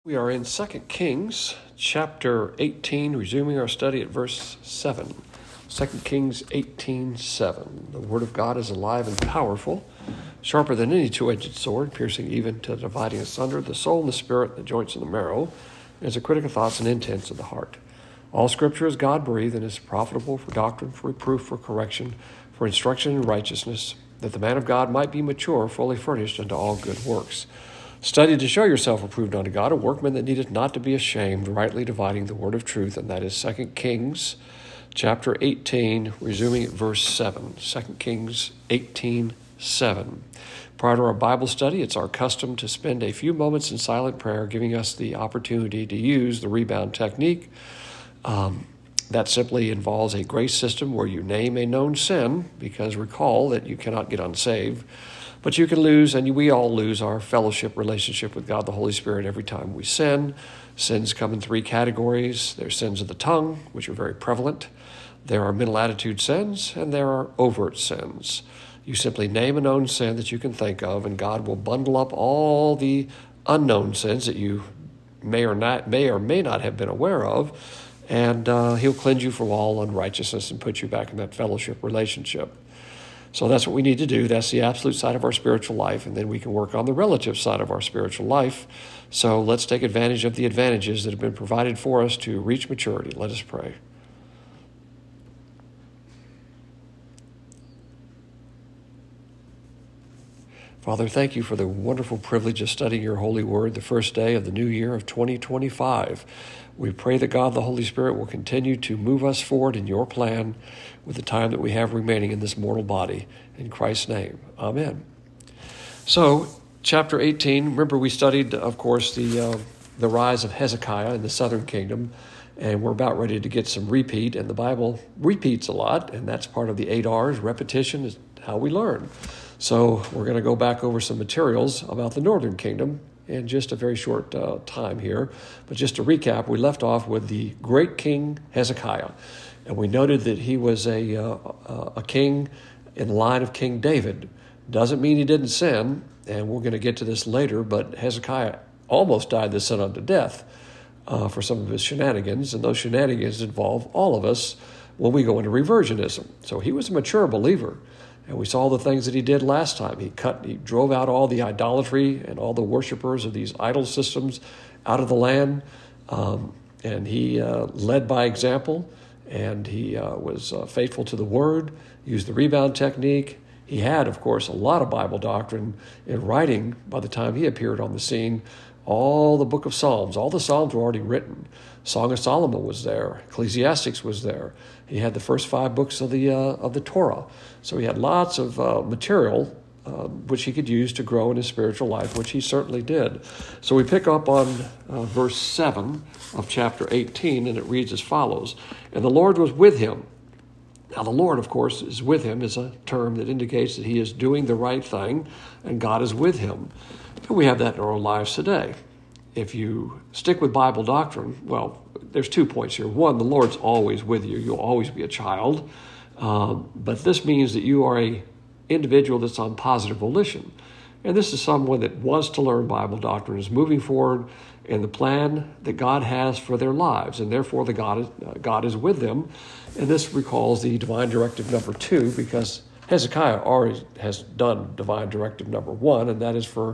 We are in 2 Kings chapter 18, resuming our study at verse 7. 2 Kings 18:7. The word of God is alive and powerful, sharper than any two-edged sword, piercing even to dividing asunder the soul and the spirit, the joints and the marrow, and is a critic of thoughts and intents of the heart. All Scripture is God-breathed and is profitable for doctrine, for reproof, for correction, for instruction in righteousness, that the man of God might be mature, fully furnished unto all good works. Study to show yourself approved unto God, a workman that needeth not to be ashamed, rightly dividing the word of truth. And that is 2 Kings chapter 18, resuming at verse 7. 2 Kings 18:7. Prior to our Bible study, it's our custom to spend a few moments in silent prayer, giving us the opportunity to use the rebound technique. That simply involves a grace system where you name a known sin, because recall that you cannot get unsaved. But you can lose, and we all lose, our fellowship relationship with God the Holy Spirit every time we sin. Sins come in three categories. There's sins of the tongue, which are very prevalent. There are mental attitude sins, and there are overt sins. You simply name a known sin that you can think of, and God will bundle up all the unknown sins that you may or may not have been aware of, and he'll cleanse you from all unrighteousness and put you back in that fellowship relationship. So that's what we need to do. That's the absolute side of our spiritual life, and then we can work on the relative side of our spiritual life. So let's take advantage of the advantages that have been provided for us to reach maturity. Let us pray. Father, thank you for the wonderful privilege of studying your holy word the first day of the new year of 2025. We pray that God, the Holy Spirit, will continue to move us forward in your plan with the time that we have remaining in this mortal body. In Christ's name, amen. So, chapter 18, remember we studied, of course, the rise of Hezekiah in the southern kingdom, and we're about ready to get some repeat, and the Bible repeats a lot, and that's part of the 8 R's. Repetition is how we learn. So we're going to go back over some materials about the northern kingdom in just a very short time here. But just to recap, we left off with the great king Hezekiah. And we noted that he was a king in the line of King David. Doesn't mean he didn't sin, and we're going to get to this later, but Hezekiah almost died the sin unto death for some of his shenanigans, and those shenanigans involve all of us when we go into reversionism. So he was a mature believer. And we saw the things that he did last time. He drove out all the idolatry and all the worshipers of these idol systems out of the land. And he led by example, and he was faithful to the word, used the rebound technique. He had, of course, a lot of Bible doctrine in writing by the time he appeared on the scene. All the book of Psalms, all the Psalms were already written. Song of Solomon was there. Ecclesiastes was there. He had the first 5 books of the Torah. So he had lots of material which he could use to grow in his spiritual life, which he certainly did. So we pick up on verse 7 of chapter 18, and it reads as follows. And the Lord was with him. Now, the Lord, of course, is with him is a term that indicates that he is doing the right thing, and God is with him. And we have that in our own lives today. If you stick with Bible doctrine, well, there's 2 points here. One, the Lord's always with you. You'll always be a child. But this means that you are an individual that's on positive volition. And this is someone that wants to learn Bible doctrine, is moving forward in the plan that God has for their lives. And therefore, God is with them. And this recalls the divine directive number 2, because Hezekiah already has done divine directive number 1, and that is for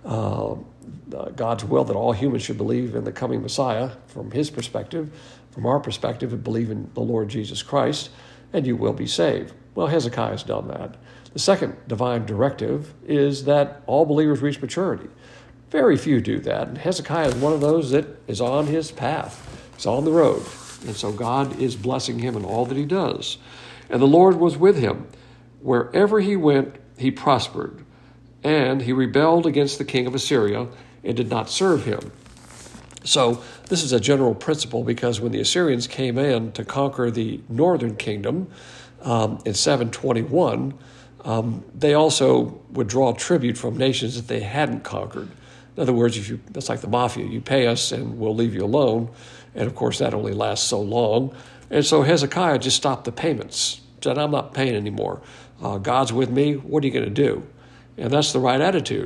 God's will that all humans should believe in the coming Messiah from his perspective. From our perspective, and believe in the Lord Jesus Christ, and you will be saved. Well, Hezekiah has done that. The second divine directive is that all believers reach maturity. Very few do that, and Hezekiah is one of those that is on his path. He's on the road, and so God is blessing him in all that he does. And the Lord was with him. Wherever he went, he prospered. And he rebelled against the king of Assyria and did not serve him. So this is a general principle, because when the Assyrians came in to conquer the northern kingdom in 721, they also would draw tribute from nations that they hadn't conquered. In other words, that's like the mafia. You pay us and we'll leave you alone. And of course, that only lasts so long. And so Hezekiah just stopped the payments. Said, I'm not paying anymore. God's with me. What are you going to do? And that's the right attitude.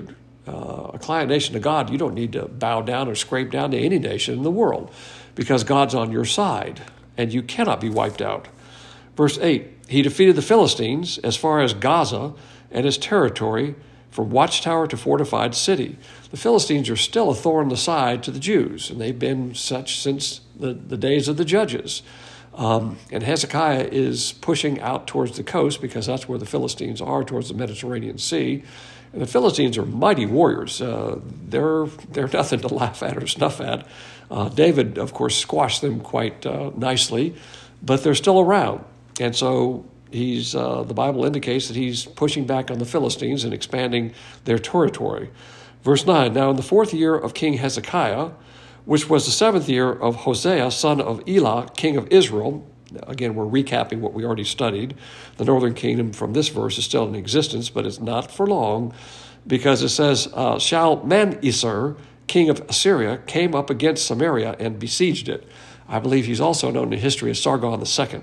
a client nation to God, you don't need to bow down or scrape down to any nation in the world because God's on your side and you cannot be wiped out. Verse 8, he defeated the Philistines as far as Gaza and his territory from watchtower to fortified city. The Philistines are still a thorn in the side to the Jews, and they've been such since the days of the judges. And Hezekiah is pushing out towards the coast because that's where the Philistines are, towards the Mediterranean Sea. And the Philistines are mighty warriors. They're nothing to laugh at or snuff at. David, of course, squashed them quite nicely, but they're still around. And so the Bible indicates that he's pushing back on the Philistines and expanding their territory. Verse 9, now in the 4th year of King Hezekiah, which was the 7th year of Hosea, son of Elah, king of Israel. Again, we're recapping what we already studied. The northern kingdom from this verse is still in existence, but it's not for long, because it says, Shalmaneser, king of Assyria, came up against Samaria and besieged it. I believe he's also known in history as Sargon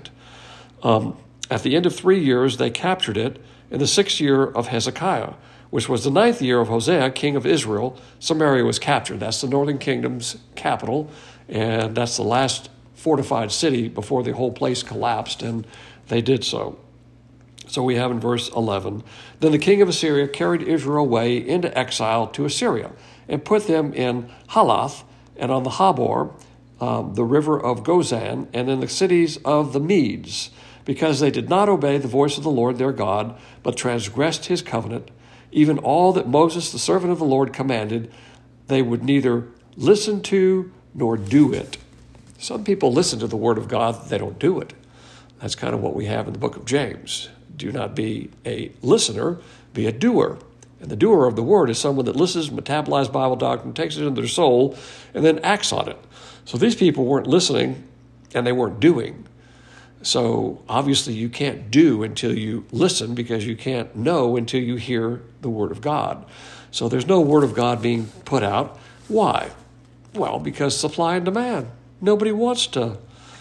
II. At the end of 3 years, they captured it in the 6th year of Hezekiah, which was the 9th year of Hosea, king of Israel. Samaria was captured. That's the northern kingdom's capital, and that's the last fortified city before the whole place collapsed, and they did so. So we have in verse 11, then the king of Assyria carried Israel away into exile to Assyria and put them in Halath and on the Habor, the river of Gozan, and in the cities of the Medes, because they did not obey the voice of the Lord their God, but transgressed his covenant, even all that Moses, the servant of the Lord, commanded, they would neither listen to nor do it. Some people listen to the word of God, they don't do it. That's kind of what we have in the book of James. Do not be a listener, be a doer. And the doer of the word is someone that listens, metabolizes Bible doctrine, takes it into their soul, and then acts on it. So these people weren't listening, and they weren't doing. So obviously you can't do until you listen, because you can't know until you hear the word of God. So there's no word of God being put out. Why? Well, because supply and demand. Nobody wants to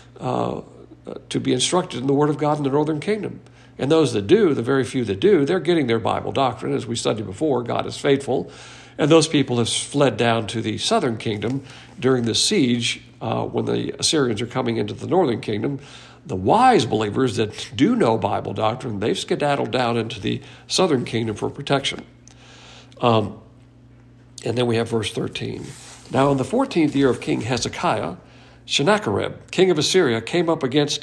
be instructed in the word of God in the northern kingdom. And those that do, the very few that do, they're getting their Bible doctrine. As we studied before, God is faithful. And those people have fled down to the southern kingdom during the siege when the Assyrians are coming into the northern kingdom. The wise believers that do know Bible doctrine, they've skedaddled down into the southern kingdom for protection. And then we have verse 13. Now in the 14th year of King Hezekiah, Sennacherib, king of Assyria, came up against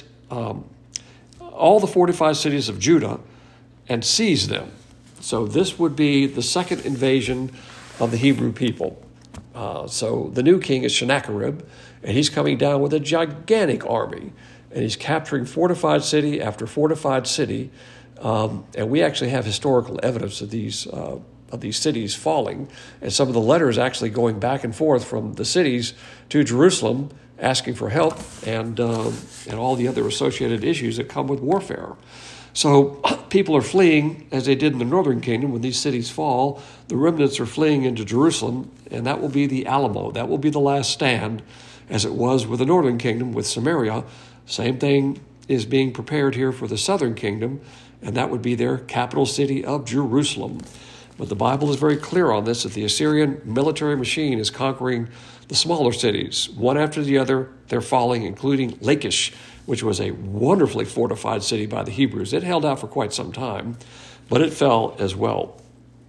all the fortified cities of Judah and seized them. So this would be the second invasion of the Hebrew people. So the new king is Sennacherib, and he's coming down with a gigantic army, and he's capturing fortified city after fortified city. And we actually have historical evidence of these cities falling, and some of the letters actually going back and forth from the cities to Jerusalem, asking for help, and all the other associated issues that come with warfare. So people are fleeing, as they did in the northern kingdom. When these cities fall, the remnants are fleeing into Jerusalem, and that will be the Alamo. That will be the last stand, as it was with the northern kingdom, with Samaria. Same thing is being prepared here for the southern kingdom, and that would be their capital city of Jerusalem. But the Bible is very clear on this, that the Assyrian military machine is conquering the smaller cities. One after the other, they're falling, including Lachish, which was a wonderfully fortified city by the Hebrews. It held out for quite some time, but it fell as well.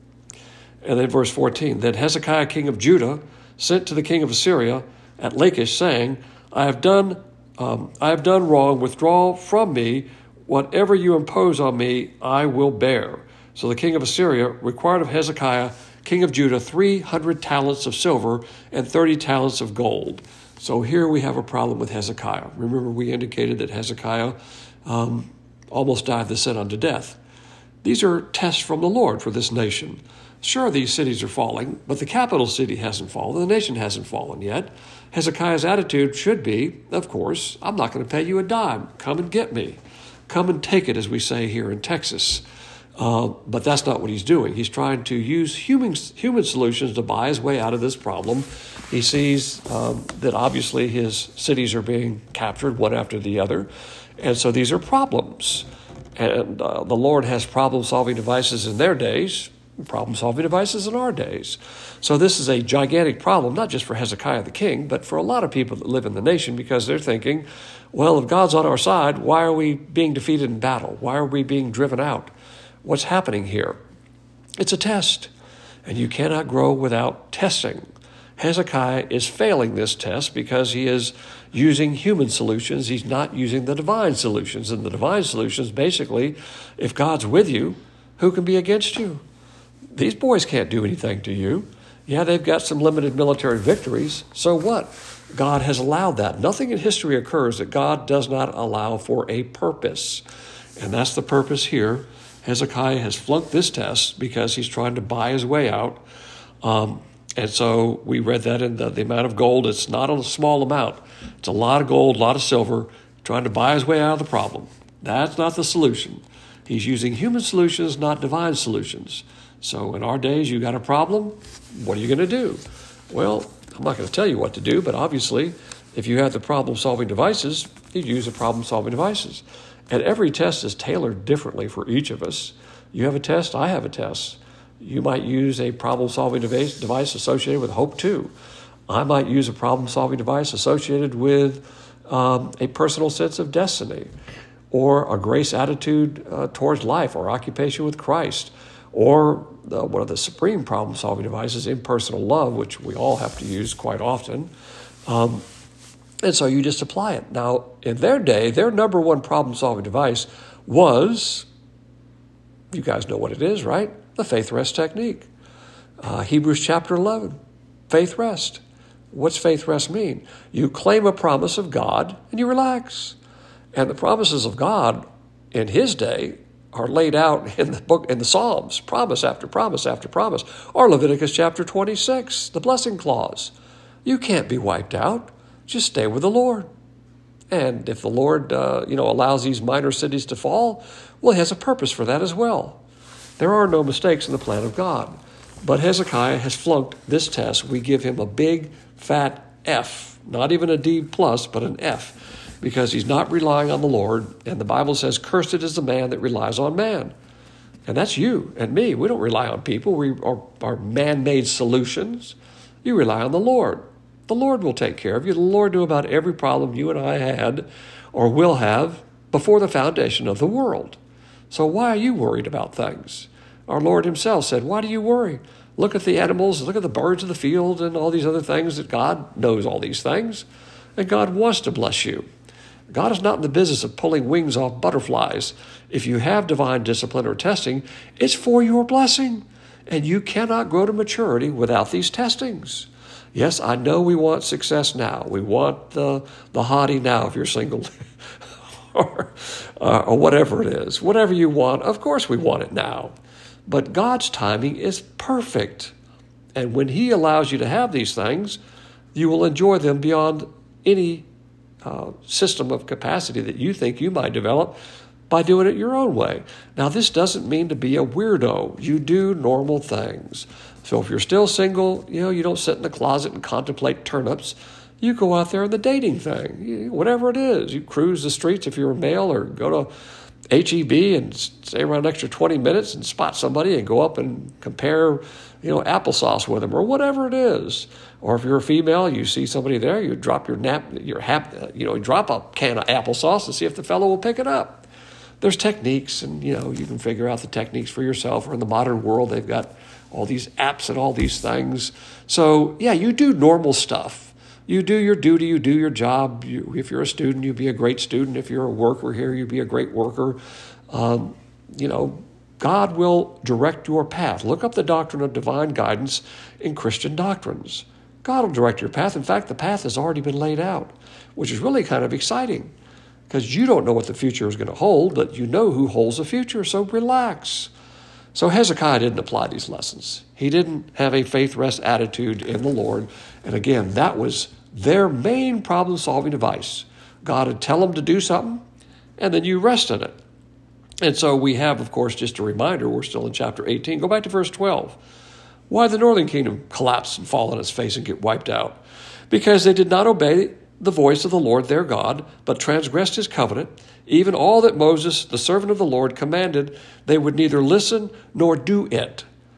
And then verse 14, then Hezekiah, king of Judah, sent to the king of Assyria at Lachish, saying, I have done wrong. Withdraw from me. Whatever you impose on me, I will bear. So the king of Assyria required of Hezekiah, king of Judah, 300 talents of silver and 30 talents of gold. So here we have a problem with Hezekiah. Remember, we indicated that Hezekiah almost died the sin unto death. These are tests from the Lord for this nation. Sure, these cities are falling, but the capital city hasn't fallen. The nation hasn't fallen yet. Hezekiah's attitude should be, of course, I'm not going to pay you a dime. Come and get me. Come and take it, as we say here in Texas. But that's not what he's doing. He's trying to use human solutions to buy his way out of this problem. He sees that obviously his cities are being captured one after the other. And so these are problems. And the Lord has problem-solving devices in their days. problem-solving devices in our days. So this is a gigantic problem, not just for Hezekiah the king, but for a lot of people that live in the nation, because they're thinking, well, if God's on our side, why are we being defeated in battle? Why are we being driven out? What's happening here? It's a test, and you cannot grow without testing. Hezekiah is failing this test because he is using human solutions. He's not using the divine solutions. And the divine solutions, basically, if God's with you, who can be against you? These boys can't do anything to you. Yeah, they've got some limited military victories. So what? God has allowed that. Nothing in history occurs that God does not allow for a purpose. And that's the purpose here. Hezekiah has flunked this test because he's trying to buy his way out. And so we read that in the amount of gold. It's not a small amount. It's a lot of gold, a lot of silver, trying to buy his way out of the problem. That's not the solution. He's using human solutions, not divine solutions. So in our days, you got a problem, what are you going to do? Well, I'm not going to tell you what to do, but obviously, if you have the problem-solving devices, you use the problem-solving devices. And every test is tailored differently for each of us. You have a test, I have a test. You might use a problem-solving device associated with hope too. I might use a problem-solving device associated with a personal sense of destiny, or a grace attitude towards life, or occupation with Christ, or one of the supreme problem-solving devices, impersonal love, which we all have to use quite often. And so you just apply it. Now, in their day, their number one problem-solving device was, you guys know what it is, right? The faith rest technique. Hebrews chapter 11, faith rest. What's faith rest mean? You claim a promise of God and you relax. And the promises of God in his day are laid out in the Psalms, promise after promise after promise, or Leviticus chapter 26, the blessing clause. You can't be wiped out. Just stay with the Lord. And if the Lord, allows these minor cities to fall, well, he has a purpose for that as well. There are no mistakes in the plan of God. But Hezekiah has flunked this test. We give him a big, fat F, not even a D plus, but an F, because he's not relying on the Lord. And the Bible says, cursed is the man that relies on man. And that's you and me. We don't rely on people. We are man-made solutions. You rely on the Lord. The Lord will take care of you. The Lord knew about every problem you and I had or will have before the foundation of the world. So why are you worried about things? Our Lord himself said, why do you worry? Look at the animals, look at the birds of the field and all these other things that God knows all these things. And God wants to bless you. God is not in the business of pulling wings off butterflies. If you have divine discipline or testing, it's for your blessing. And you cannot grow to maturity without these testings. Yes, I know we want success now. We want the hottie now if you're single or whatever it is. Whatever you want, of course we want it now. But God's timing is perfect. And when he allows you to have these things, you will enjoy them beyond any system of capacity that you think you might develop by doing it your own way. Now, this doesn't mean to be a weirdo. You do normal things. So if you're still single, you don't sit in the closet and contemplate turnips. You go out there in the dating thing, whatever it is. You cruise the streets if you're a male, or go to HEB and stay around an extra 20 minutes and spot somebody and go up and compare, applesauce with them, or whatever it is. Or if you're a female, you see somebody there, you drop drop a can of applesauce and see if the fellow will pick it up. There's techniques, and you can figure out the techniques for yourself. Or in the modern world, they've got all these apps and all these things. So yeah, you do normal stuff. You do your duty, you do your job. If you're a student, you be a great student. If you're a worker here, you be a great worker. God will direct your path. Look up the doctrine of divine guidance in Christian doctrines. God will direct your path. In fact, the path has already been laid out, which is really kind of exciting, because you don't know what the future is going to hold, but you know who holds the future, so relax. So Hezekiah didn't apply these lessons. He didn't have a faith rest attitude in the Lord. And again, that was their main problem-solving device. God would tell them to do something, and then you rest in it. And so we have, of course, just a reminder, we're still in chapter 18. Go back to verse 12. Why the northern kingdom collapse and fall on its face and get wiped out? Because they did not obey the voice of the Lord their God, but transgressed his covenant, even all that Moses, the servant of the Lord, commanded. They would neither listen nor do it.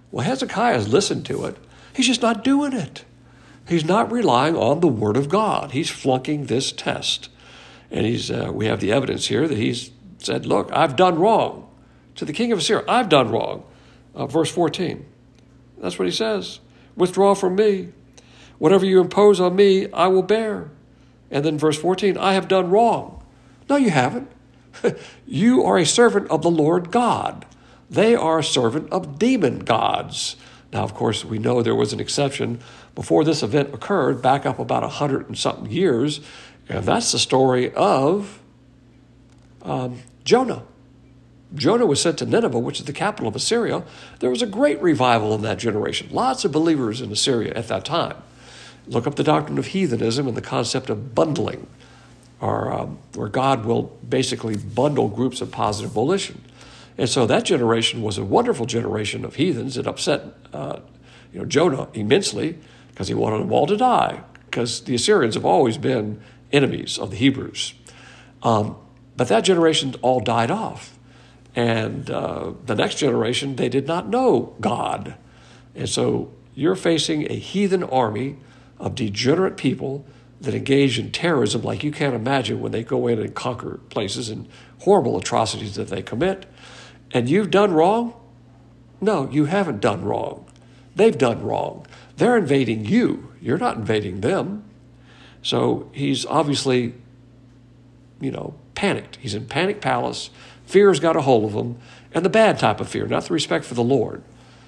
Well, Hezekiah has listened to it. He's just not doing it. He's not relying on the word of God. He's flunking this test. And we have the evidence here that he's said, look, I've done wrong. To the king of Assyria, I've done wrong. Verse 14. That's what he says. Withdraw from me. Whatever you impose on me, I will bear. And then verse 14, I have done wrong. No, you haven't. You are a servant of the Lord God. They are a servant of demon gods. Now, of course, we know there was an exception before this event occurred, back up about 100 and something years, and that's the story of Jonah. Jonah was sent to Nineveh, which is the capital of Assyria. There was a great revival in that generation. Lots of believers in Assyria at that time. Look up the doctrine of heathenism and the concept of bundling, where God will basically bundle groups of positive volition. And so that generation was a wonderful generation of heathens. It upset Jonah immensely because he wanted them all to die, because the Assyrians have always been enemies of the Hebrews. But that generation all died off. And the next generation, they did not know God. And so you're facing a heathen army of degenerate people that engage in terrorism like you can't imagine when they go in and conquer places and horrible atrocities that they commit. And you've done wrong? No, you haven't done wrong. They've done wrong. They're invading you. You're not invading them. So he's obviously, panicked. He's in panic palace. Fear's got a hold of him. And the bad type of fear, not the respect for the Lord.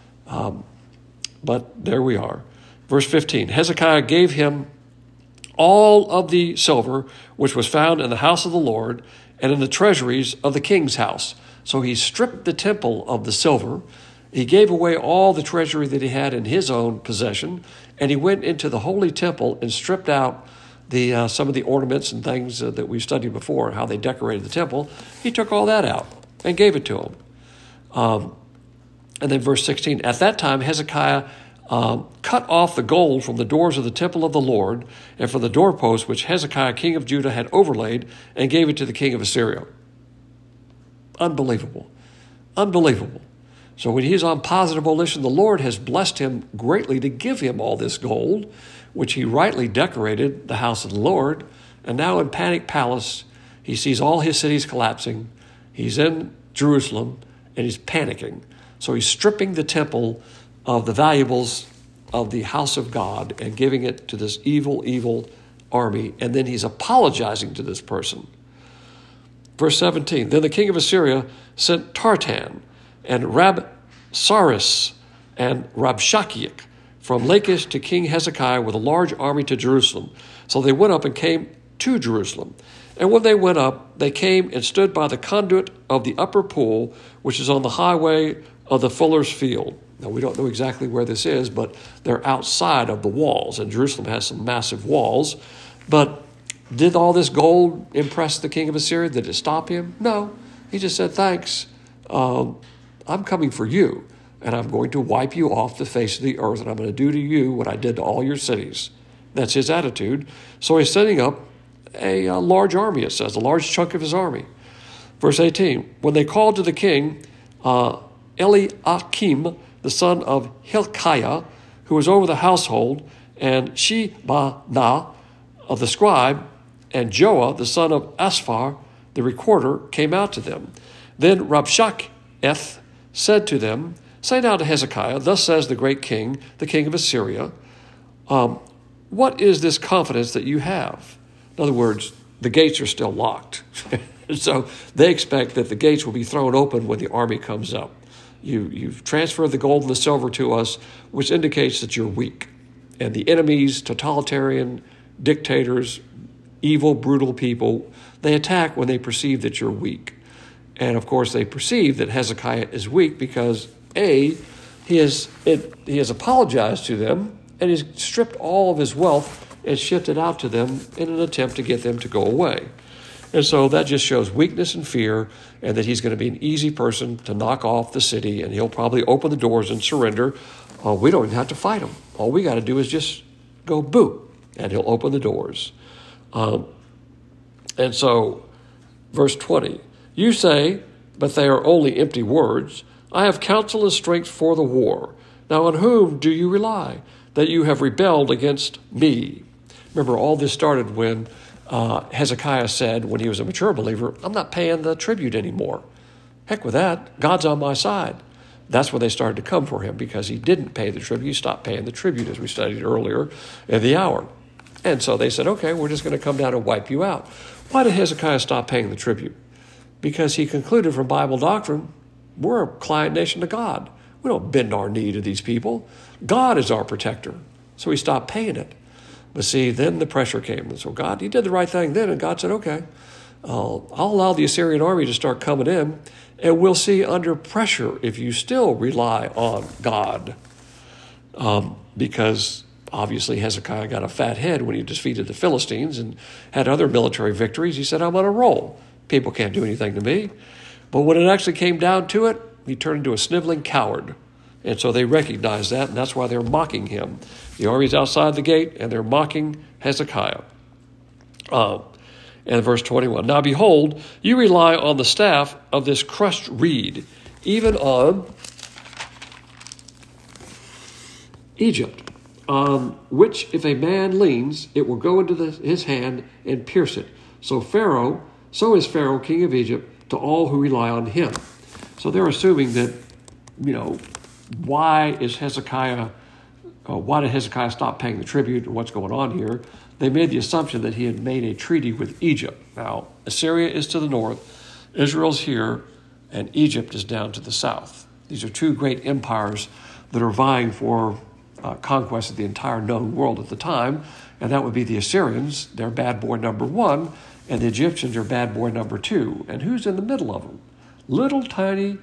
But there we are. Verse 15, Hezekiah gave him all of the silver which was found in the house of the Lord and in the treasuries of the king's house. So he stripped the temple of the silver. He gave away all the treasury that he had in his own possession, and he went into the holy temple and stripped out some of the ornaments and things that we studied before, how they decorated the temple. He took all that out and gave it to him. And then verse 16, at that time Hezekiah cut off the gold from the doors of the temple of the Lord and from the doorposts which Hezekiah king of Judah had overlaid, and gave it to the king of Assyria. Unbelievable. Unbelievable. So when he's on positive volition, the Lord has blessed him greatly to give him all this gold, which he rightly decorated the house of the Lord. And now in panic palace, he sees all his cities collapsing. He's in Jerusalem and he's panicking. So he's stripping the temple of the valuables of the house of God and giving it to this evil army. And then he's apologizing to this person. Verse 17, then the king of Assyria sent Tartan and Rabsaris and Rabshakeh from Lachish to King Hezekiah with a large army to Jerusalem. So they went up and came to Jerusalem. And when they went up, they came and stood by the conduit of the upper pool, which is on the highway of the fuller's field. Now, we don't know exactly where this is, but they're outside of the walls, and Jerusalem has some massive walls. But did all this gold impress the king of Assyria? Did it stop him? No. He just said, thanks. I'm coming for you, and I'm going to wipe you off the face of the earth, and I'm going to do to you what I did to all your cities. That's his attitude. So he's setting up a large army, it says, a large chunk of his army. Verse 18, when they called to the king, Eliakim, the son of Hilkiah, who was over the household, and Shebaniah of the scribe, and Joah, the son of Asphar, the recorder, came out to them. Then Rabshakeh said to them, say now to Hezekiah, thus says the great king, the king of Assyria, what is this confidence that you have? In other words, the gates are still locked. So they expect that the gates will be thrown open when the army comes up. You've transferred the gold and the silver to us, which indicates that you're weak. And the enemies, totalitarian dictators, evil, brutal people, they attack when they perceive that you're weak. And of course, they perceive that Hezekiah is weak because he has apologized to them and he's stripped all of his wealth and shipped it out to them in an attempt to get them to go away. And so that just shows weakness and fear, and that he's going to be an easy person to knock off the city, and he'll probably open the doors and surrender. We don't even have to fight him. All we got to do is just go boo, and he'll open the doors. And so, verse 20, you say, but they are only empty words. I have counsel and strength for the war. Now on whom do you rely, that you have rebelled against me? Remember, all this started when Hezekiah said, when he was a mature believer, I'm not paying the tribute anymore. Heck with that. God's on my side. That's when they started to come for him, because he didn't pay the tribute. He stopped paying the tribute, as we studied earlier in the hour. And so they said, okay, we're just going to come down and wipe you out. Why did Hezekiah stop paying the tribute? Because he concluded from Bible doctrine, we're a client nation to God. We don't bend our knee to these people. God is our protector. So he stopped paying it. But see, then the pressure came. And so God, he did the right thing then. And God said, okay, I'll allow the Assyrian army to start coming in, and we'll see under pressure if you still rely on God. Because obviously Hezekiah got a fat head when he defeated the Philistines and had other military victories. He said, I'm on a roll. People can't do anything to me. But when it actually came down to it, he turned into a sniveling coward. And so they recognized that, and that's why they're mocking him. The army's outside the gate, and they're mocking Hezekiah. And verse 21, now behold, you rely on the staff of this crushed reed, even on Egypt, on which if a man leans, it will go into his hand and pierce it. So is Pharaoh, king of Egypt, to all who rely on him. So they're assuming that, why did Hezekiah stop paying the tribute, and what's going on here? They made the assumption that he had made a treaty with Egypt. Now, Assyria is to the north, Israel's here, and Egypt is down to the south. These are two great empires that are vying for conquest of the entire known world at the time, and that would be the Assyrians. They're bad boy number one, and the Egyptians are bad boy number two. And who's in the middle of them? Little tiny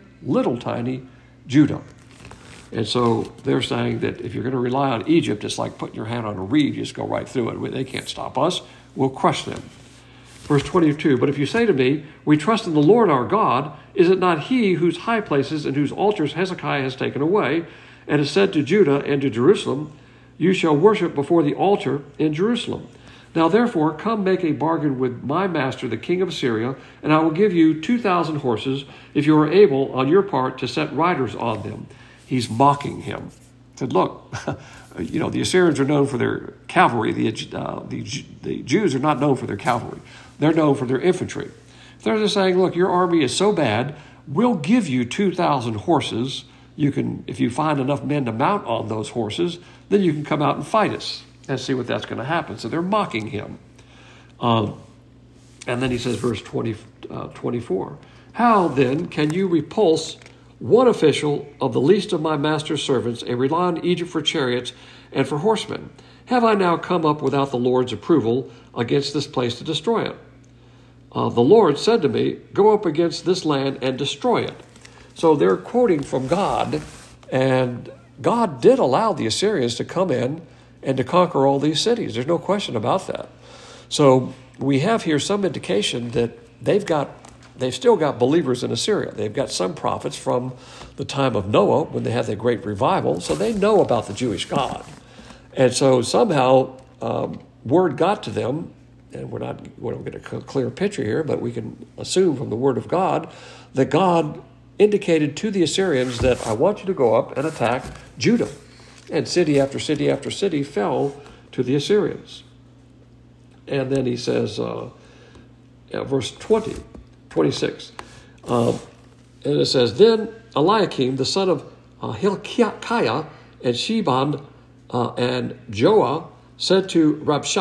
Judah. And so they're saying that if you're going to rely on Egypt, it's like putting your hand on a reed. You just go right through it. They can't stop us. We'll crush them. Verse 22, but if you say to me, we trust in the Lord our God, is it not he whose high places and whose altars Hezekiah has taken away, and has said to Judah and to Jerusalem, you shall worship before the altar in Jerusalem. Now therefore, come make a bargain with my master, the king of Assyria, and I will give you 2,000 horses, if you are able on your part to set riders on them. He's mocking him. He said, look, the Assyrians are known for their cavalry. The Jews are not known for their cavalry. They're known for their infantry. They're just saying, look, your army is so bad, we'll give you 2,000 horses. You can, if you find enough men to mount on those horses, then you can come out and fight us and see what that's going to happen. So they're mocking him. And then he says, verse 24, how then can you repulse one official of the least of my master's servants, and rely on Egypt for chariots and for horsemen? Have I now come up without the Lord's approval against this place to destroy it? The Lord said to me, go up against this land and destroy it. So they're quoting from God, and God did allow the Assyrians to come in and to conquer all these cities. There's no question about that. So we have here some indication that they've still got believers in Assyria. They've got some prophets from the time of Noah when they had the great revival, so they know about the Jewish God. And so somehow word got to them, and we don't get a clear picture here, but we can assume from the word of God that God indicated to the Assyrians that I want you to go up and attack Judah. And city after city after city fell to the Assyrians. And then he says, verse 26, and it says, then Eliakim, the son of Hilkiah, and Shebon, and Joah said to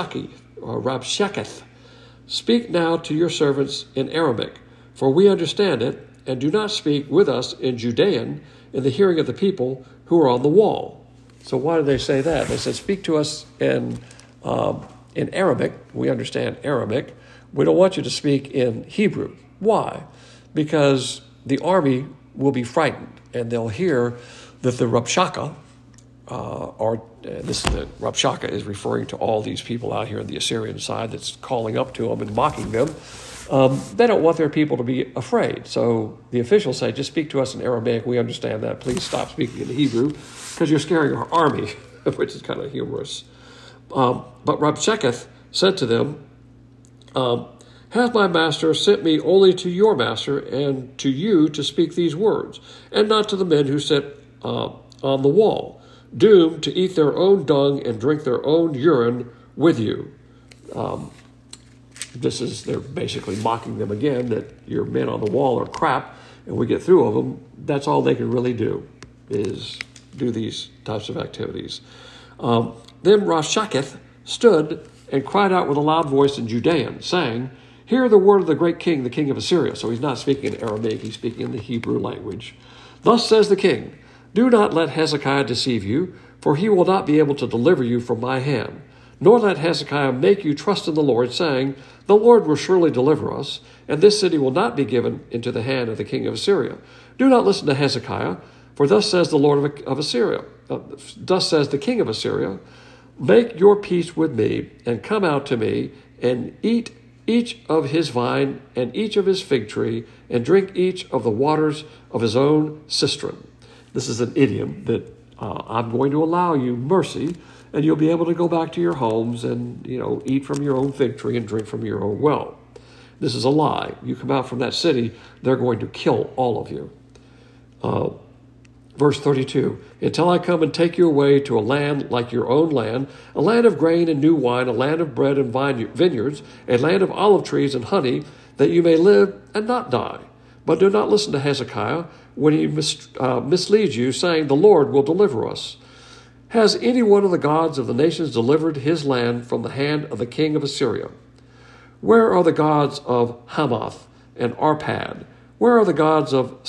Rabshakeh, speak now to your servants in Aramaic, for we understand it, and do not speak with us in Judean in the hearing of the people who are on the wall. So why did they say that? They said, speak to us in Aramaic. We understand Aramaic. We don't want you to speak in Hebrew. Why? Because the army will be frightened, and they'll hear that the Rabshakeh, Rabshakeh is referring to all these people out here on the Assyrian side that's calling up to them and mocking them. They don't want their people to be afraid. So the officials say, just speak to us in Aramaic. We understand that. Please stop speaking in Hebrew because you're scaring our army, which is kind of humorous. But Rabshakeh said to them, hath my master sent me only to your master and to you to speak these words, and not to the men who sit on on the wall, doomed to eat their own dung and drink their own urine with you. They're basically mocking them again, that your men on the wall are crap, and we get through of them. That's all they can really do, is do these types of activities. Then Rabshakeh stood and cried out with a loud voice in Judean, saying, "Hear the word of the great king, the king of Assyria." So he's not speaking in Aramaic, he's speaking in the Hebrew language. "Thus says the king, do not let Hezekiah deceive you, for he will not be able to deliver you from my hand. Nor let Hezekiah make you trust in the Lord, saying, the Lord will surely deliver us, and this city will not be given into the hand of the king of Assyria. Do not listen to Hezekiah, for thus says the Lord of Assyria, thus says the king of Assyria, make your peace with me, and come out to me, and eat each of his vine and each of his fig tree, and drink each of the waters of his own cistern." This is an idiom that I'm going to allow you mercy, and you'll be able to go back to your homes and, eat from your own fig tree and drink from your own well. This is a lie. You come out from that city, they're going to kill all of you. Verse 32, "Until I come and take you away to a land like your own land, a land of grain and new wine, a land of bread and vineyards, a land of olive trees and honey, that you may live and not die. But do not listen to Hezekiah when he misleads you, saying, the Lord will deliver us. Has any one of the gods of the nations delivered his land from the hand of the king of Assyria? Where are the gods of Hamath and Arpad? Where are the gods of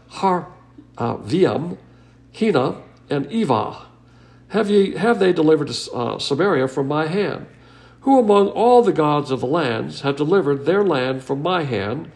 Sepharvaim, Hena, and Evah? Have they delivered Samaria from my hand? Who among all the gods of the lands have delivered their land from my hand,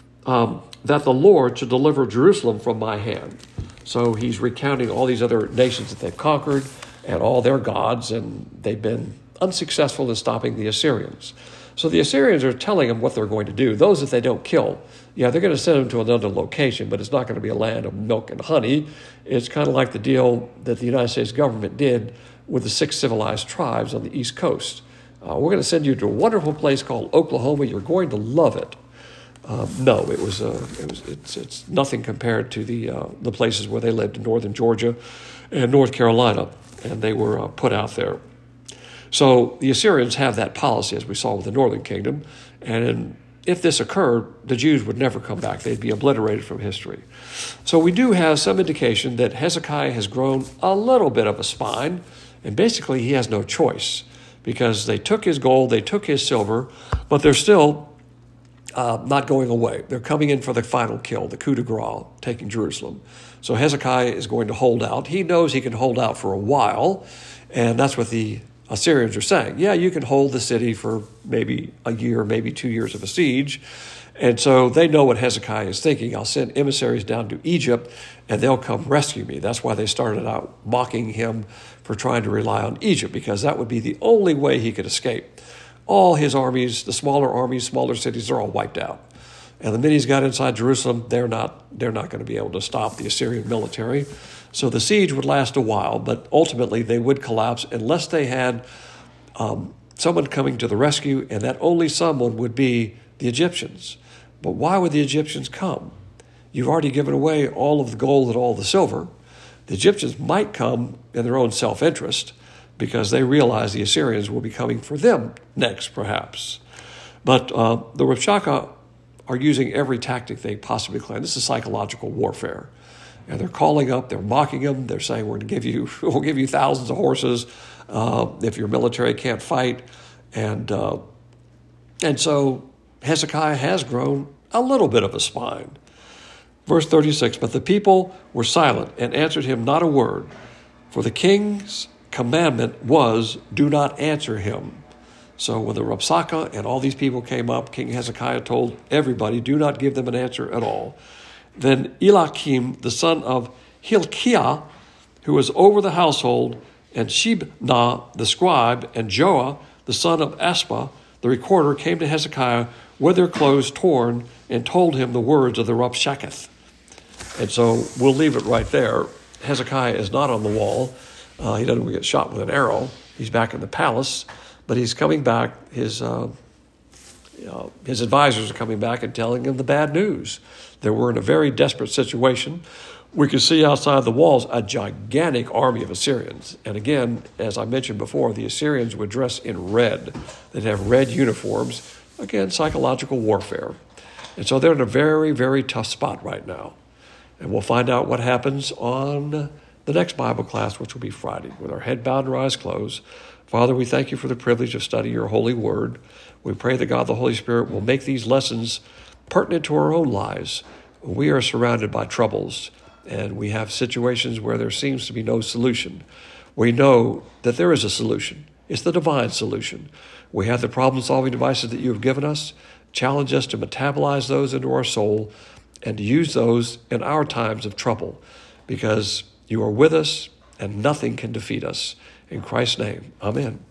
that the Lord should deliver Jerusalem from my hand?" So he's recounting all these other nations that they've conquered and all their gods, and they've been unsuccessful in stopping the Assyrians. So the Assyrians are telling them what they're going to do. Those that they don't kill, they're going to send them to another location, but it's not going to be a land of milk and honey. It's kind of like the deal that the United States government did with the 6 civilized tribes on the East Coast. We're going to send you to a wonderful place called Oklahoma. You're going to love it. No, it's nothing compared to the places where they lived in northern Georgia and North Carolina, and they were put out there. So the Assyrians have that policy, as we saw with the northern kingdom, and if this occurred, the Jews would never come back. They'd be obliterated from history. So we do have some indication that Hezekiah has grown a little bit of a spine, and basically he has no choice, because they took his gold, they took his silver, but they're still not going away. They're coming in for the final kill, the coup de grace, taking Jerusalem. So Hezekiah is going to hold out. He knows he can hold out for a while, and that's what the Assyrians are saying. Yeah, you can hold the city for maybe a year, maybe 2 years of a siege. And so they know what Hezekiah is thinking. I'll send emissaries down to Egypt, and they'll come rescue me. That's why they started out mocking him for trying to rely on Egypt, because that would be the only way he could escape. All his armies, smaller cities, are all wiped out. And the minute he's got inside Jerusalem, they're not going to be able to stop the Assyrian military. So the siege would last a while, but ultimately they would collapse unless they had someone coming to the rescue, and that only someone would be the Egyptians. But why would the Egyptians come? You've already given away all of the gold and all the silver. The Egyptians might come in their own self-interest, because they realize the Assyrians will be coming for them next, perhaps. But the Rabshakeh are using every tactic they possibly can. This is psychological warfare. And they're calling up, they're mocking them, they're saying, we'll give you thousands of horses if your military can't fight. And so Hezekiah has grown a little bit of a spine. Verse 36, "But the people were silent and answered him not a word, for the king's commandment was, do not answer him." So when the Rabshakeh and all these people came up, King Hezekiah told everybody, do not give them an answer at all. Then Eliakim, the son of Hilkiah, who was over the household, and Shebna, the scribe, and Joah, the son of Aspa, the recorder, came to Hezekiah with their clothes torn and told him the words of the Rabshakeh. And so we'll leave it right there. Hezekiah is not on the wall. He doesn't get shot with an arrow. He's back in the palace, but he's coming back. His advisors are coming back and telling him the bad news. They were in a very desperate situation. we could see outside the walls a gigantic army of Assyrians. And again, as I mentioned before, the Assyrians would dress in red. They'd have red uniforms. Again, psychological warfare. And so they're in a very, very tough spot right now. And we'll find out what happens on the next Bible class, which will be Friday, with our head bowed and our eyes closed. Father, we thank you for the privilege of studying your holy word. We pray that God, the Holy Spirit, will make these lessons pertinent to our own lives. We are surrounded by troubles, and we have situations where there seems to be no solution. We know that there is a solution. It's the divine solution. We have the problem-solving devices that you have given us. Challenge us to metabolize those into our soul and to use those in our times of trouble, because you are with us and nothing can defeat us. In Christ's name, amen.